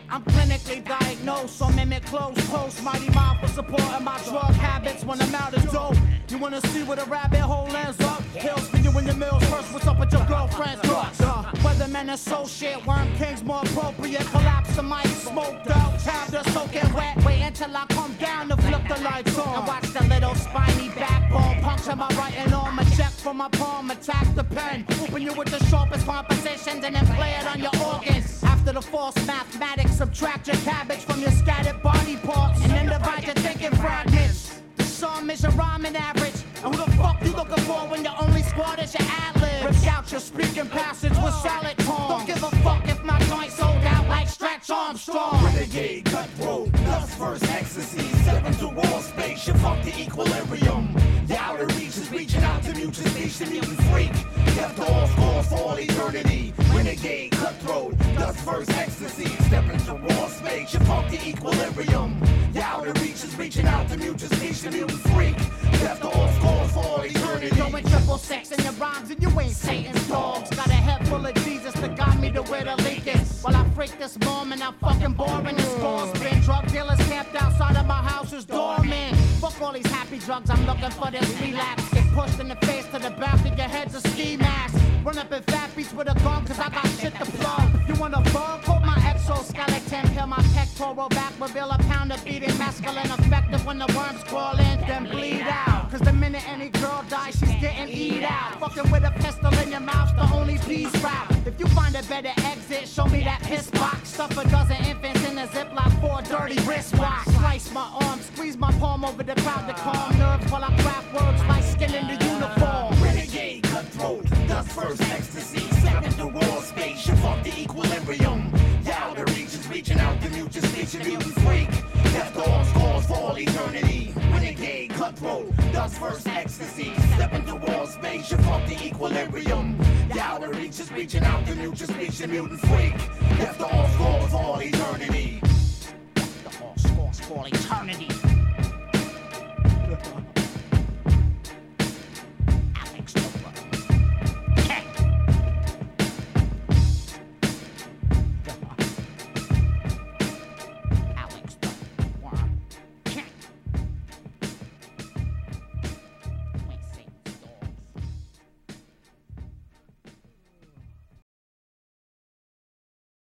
I'm clinically diagnosed, so mimic close post. Mighty Mob for supporting my drug habits when I'm out of dope. You wanna see where the rabbit hole ends up? Hills for you in your meals first. What's up with your girlfriend's drugs? Weatherman associate, Worm King's more appropriate. Collapse the mic, smoked out, chapter soaking wet. Wait until I come down to flip the lights on. And watch the little spiny backbone puncture my writing on my check from my palm, attack the pen. Open you with the sharpest compositions and then play it on your organs. After the false mathematics, subtract your cabbage from your scattered body parts and then divide your thinking fragments. The sum is your rhyming average. And who the fuck you looking for when your only squad is your ad-libs? Ripped out your speaking passage with solid tongue. Don't give a fuck if my joint sold out like Stretch Armstrong. Renegade, cutthroat, dust first ecstasy. Step into raw space, you fuck the equilibrium. The outer reaches reaching out to mutual space, the mutant freak. Death to all scores for all eternity. Renegade, cutthroat, dust first ecstasy. Step into raw space, you fuck the equilibrium. The outer reaches reaching out to mutual space, the mutant freak. Death to all scores for all eternity. Going triple sex in your rhymes and you ain't Satan's dogs. Got a head full of Jesus to guide me to where the leak is. While I freak this moment, I'm fucking boring. The scores been drug dealers camped outside of my house is dormant. Fuck all these happy drugs, I'm looking for this relapse. Get pushed in the face to the back of your head's a ski mask. Run up in fat beats with a gun cause I got shit to plug. You want a bug? Hold my exoskeleton. Peel my pectoral back, reveal a pound of beating masculine. Effective when the worms crawl in, then bleed out. Cause the minute any girl dies, she's getting eat out. Fucking with a pistol in your mouth's the only peace route. If you find a better exit, show me that piss box. Stuff a dozen infants in a ziploc for a dirty wristwatch. Slice my arm, squeeze my palm over the crowd to calm nerves while I craft words like skin in the uniform. Renegade, cutthroat, dust first ecstasy. Step into raw space, you fuck the equilibrium. The outer reaches reaching out to mutual space, you mutant freak. Death to all scores for all eternity. Renegade, cutthroat, dust first ecstasy. Step into raw space, you fuck the equilibrium. The outer reaches reaching out to mutual space, you mutant freak.